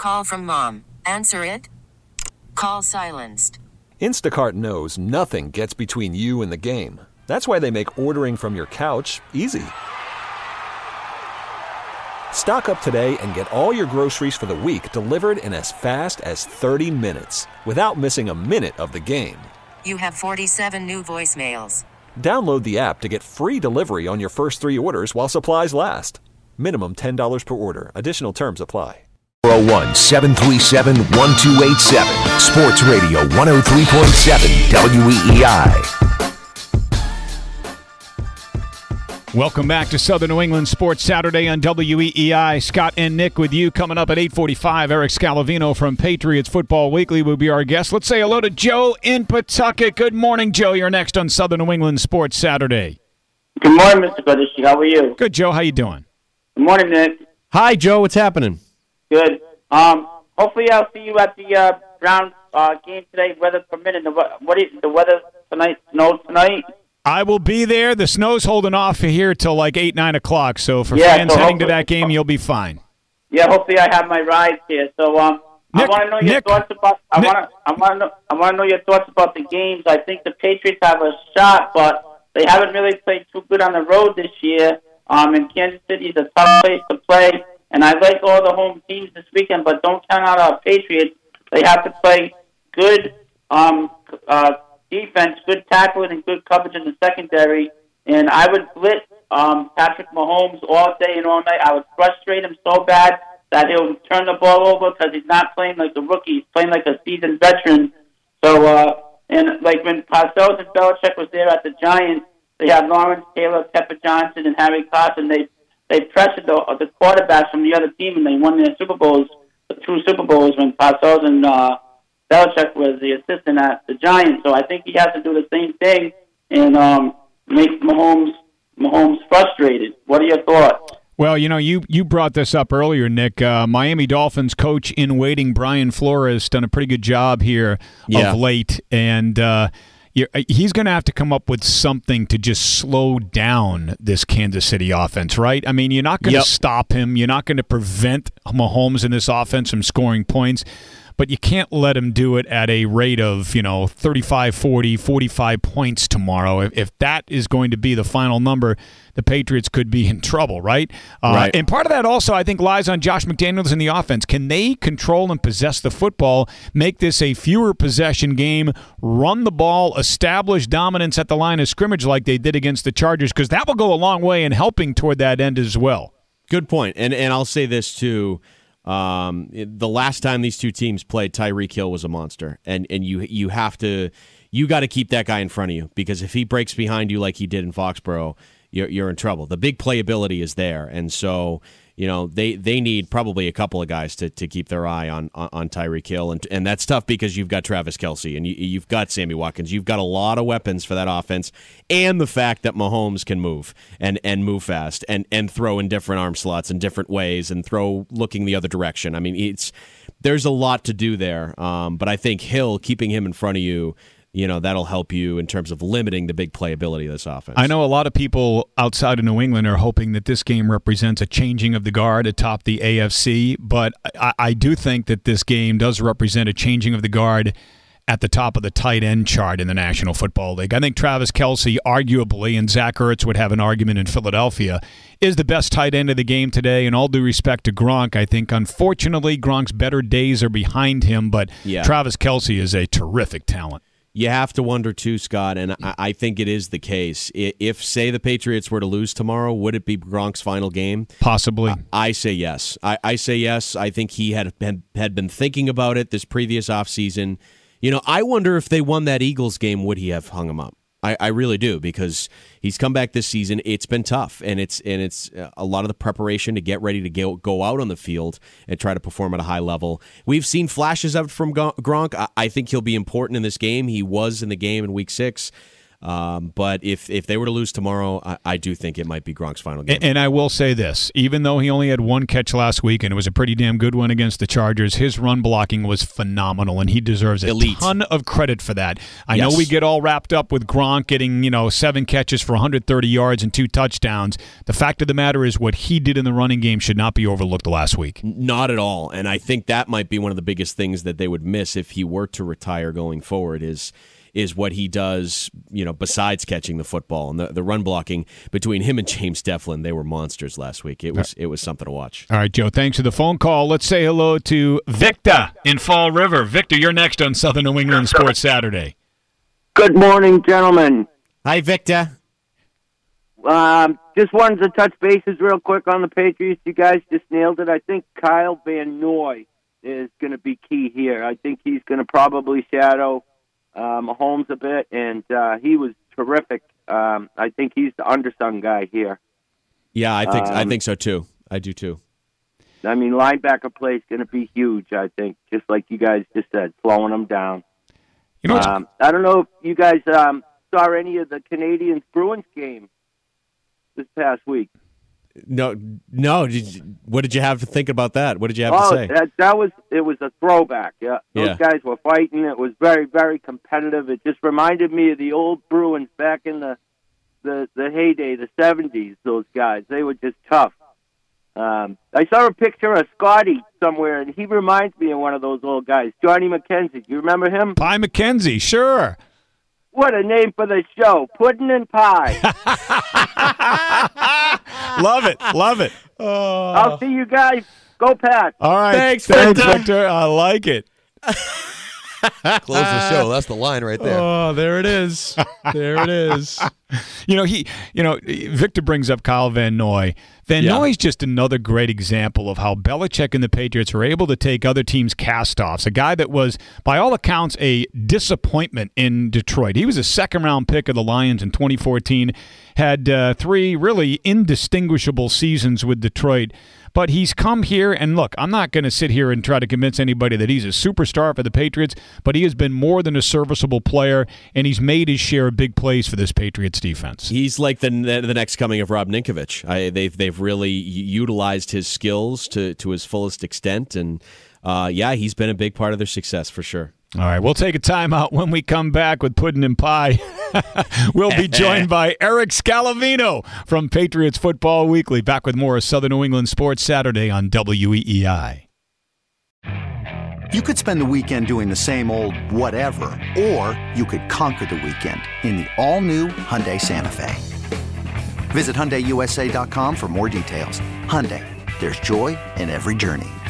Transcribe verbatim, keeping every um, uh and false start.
call from mom. Answer it. Call silenced. Instacart knows nothing gets between you and the game. That's why they make ordering from your couch easy. Stock up today and get all your groceries for the week delivered in as fast as thirty minutes without missing a minute of the game. You have forty-seven new voicemails. Download the app to get free delivery on your first three orders while supplies last. Minimum ten dollars per order. Additional terms apply. four oh one, seven three seven, one two eight seven. Sports Radio one oh three point seven W E E I. Welcome back to Southern New England Sports Saturday on W E E I. Scott and Nick with you. Coming up at eight forty-five, Eric Scalavino from Patriots Football Weekly will be our guest. Let's say hello to Joe in Pawtucket. Good morning, Joe. You're next on Southern New England Sports Saturday. Good morning, Mister Goodishy. How are you? Good, Joe. How you doing? Good morning, Nick. Hi, Joe. What's happening? Good. Um, hopefully I'll see you at the uh, Brown uh, game today, weather permitting. The, what is the weather tonight? Snow tonight? I will be there. The snow's holding off here till like eight, nine o'clock. So for yeah, fans so heading to that game, you'll be fine. Yeah, hopefully I have my rides here. So um, Nick, I want to know your Nick, thoughts about. I Nick, want to. I want to know. I want to know your thoughts about the games. I think the Patriots have a shot, but they haven't really played too good on the road this year. Um, and Kansas City is a tough place to play. And I like all the home teams this weekend, but don't count out our Patriots. They have to play good um, uh, defense, good tackling, and good coverage in the secondary. And I would blitz um, Patrick Mahomes all day and all night. I would frustrate him so bad that he'll turn the ball over because he's not playing like a rookie. He's playing like a seasoned veteran. So, uh, and like when Parcells and Belichick was there at the Giants, they had Lawrence Taylor, Pepper Johnson, and Harry Carson. They They pressured the, the quarterbacks from the other team, and they won their Super Bowls, the two Super Bowls, when Parcells and uh, Belichick was the assistant at the Giants. So I think he has to do the same thing and um, make Mahomes Mahomes frustrated. What are your thoughts? Well, you know, you, you brought this up earlier, Nick. Uh, Miami Dolphins coach in waiting, Brian Flores, done a pretty good job here Yeah. of late, and uh, You're, he's going to have to come up with something to just slow down this Kansas City offense, right? I mean, you're not going to Yep. stop him. You're not going to prevent Mahomes in this offense from scoring points, but you can't let him do it at a rate of, you know, thirty-five, forty, forty-five points tomorrow. If, if that is going to be the final number, the Patriots could be in trouble, right? Uh, Right. And part of that also, I think, lies on Josh McDaniels and the offense. Can they control and possess the football, make this a fewer possession game, run the ball, establish dominance at the line of scrimmage like they did against the Chargers? Because that will go a long way in helping toward that end as well. Good point. And and I'll say this too. Um, the last time these two teams played, Tyreek Hill was a monster, and and you you have to you got to keep that guy in front of you, because if he breaks behind you like he did in Foxborough, you're you're in trouble. The big playability is there, and so you know they, they need probably a couple of guys to, to keep their eye on on, on Tyreek Hill, and and that's tough because you've got Travis Kelce and you, you've got Sammy Watkins, you've got a lot of weapons for that offense, and the fact that Mahomes can move and, and move fast and, and throw in different arm slots in different ways and throw looking the other direction. I mean, it's there's a lot to do there, um, but I think Hill, keeping him in front of you, you know, that'll help you in terms of limiting the big playability of this offense. I know a lot of people outside of New England are hoping that this game represents a changing of the guard atop the A F C, but I, I do think that this game does represent a changing of the guard at the top of the tight end chart in the National Football League. I think Travis Kelce, arguably, and Zach Ertz would have an argument in Philadelphia, is the best tight end of the game today. And all due respect to Gronk, I think, unfortunately, Gronk's better days are behind him, but Yeah. Travis Kelce is a terrific talent. You have to wonder, too, Scott, and I, I think it is the case. I- If, say, the Patriots were to lose tomorrow, would it be Gronk's final game? Possibly. I, I say yes. I, I say yes. I think he had, had had been thinking about it this previous offseason. You know, I wonder if they won that Eagles game, would he have hung him up? I, I really do, because he's come back this season. It's been tough, and it's and it's a lot of the preparation to get ready to go, go out on the field and try to perform at a high level. We've seen flashes of it from Gronk. I, I think he'll be important in this game. He was in the game in week six. Um, but if if they were to lose tomorrow, I, I do think it might be Gronk's final game. And, and I will say this, even though he only had one catch last week, and it was a pretty damn good one against the Chargers, his run blocking was phenomenal, and he deserves a Elite. ton of credit for that. I Yes. know we get all wrapped up with Gronk getting, you know, seven catches for one hundred thirty yards and two touchdowns. The fact of the matter is what he did in the running game should not be overlooked last week. Not at all. And I think that might be one of the biggest things that they would miss if he were to retire going forward is is what he does, you know, besides catching the football. And the, the run blocking between him and James Deflin, they were monsters last week. It was it was something to watch. All right, Joe, thanks for the phone call. Let's say hello to Victor in Fall River. Victor, you're next on Southern New England Sports Saturday. Good morning, gentlemen. Hi, Victor. Um, just wanted to touch bases real quick on the Patriots. You guys just nailed it. I think Kyle Van Noy is going to be key here. I think he's going to probably shadow um, Mahomes a bit, and uh, he was terrific. Um, I think he's the undersung guy here. Yeah, I think Um, I think so too. I do too. I mean, linebacker play is going to be huge, I think, just like you guys just said, slowing them down. You know what's Um, I don't know if you guys um, saw any of the Canadians-Bruins game this past week. No, no. Did you, what did you have to think about that? What did you have oh, to say? that that was it was a throwback. Yeah, those Yeah. guys were fighting. It was very very competitive. It just reminded me of the old Bruins back in the the, the heyday, the seventies. Those guys, they were just tough. Um, I saw a picture of Scotty somewhere, and he reminds me of one of those old guys, Johnny McKenzie. Do you remember him? Pie McKenzie, sure. What a name for the show, Puddin' and Pie. Love it, love it. Oh. I'll see you guys. Go Pat. All right, Thanks, thanks, Victor. Victor. I like it. Close the show. That's the line right there. Oh, there it is. There it is. You know, he, you know, Victor brings up Kyle Van Noy. Van Yeah. Noy's just another great example of how Belichick and the Patriots are able to take other teams' cast-offs. A guy that was, by all accounts, a disappointment in Detroit. He was a second-round pick of the Lions in twenty fourteen, had uh, three really indistinguishable seasons with Detroit. But he's come here, and look, I'm not going to sit here and try to convince anybody that he's a superstar for the Patriots, but he has been more than a serviceable player, and he's made his share of big plays for this Patriots defense. He's like the the next coming of Rob Ninkovich. I, they've they've really utilized his skills to to his fullest extent, and uh, yeah, he's been a big part of their success for sure. All right, we'll take a timeout when we come back with Puddin' and Pie. We'll be joined by Eric Scalavino from Patriots Football Weekly. Back with more of Southern New England Sports Saturday on W E E I. You could spend the weekend doing the same old whatever, or you could conquer the weekend in the all-new Hyundai Santa Fe. Visit Hyundai U S A dot com for more details. Hyundai, there's joy in every journey.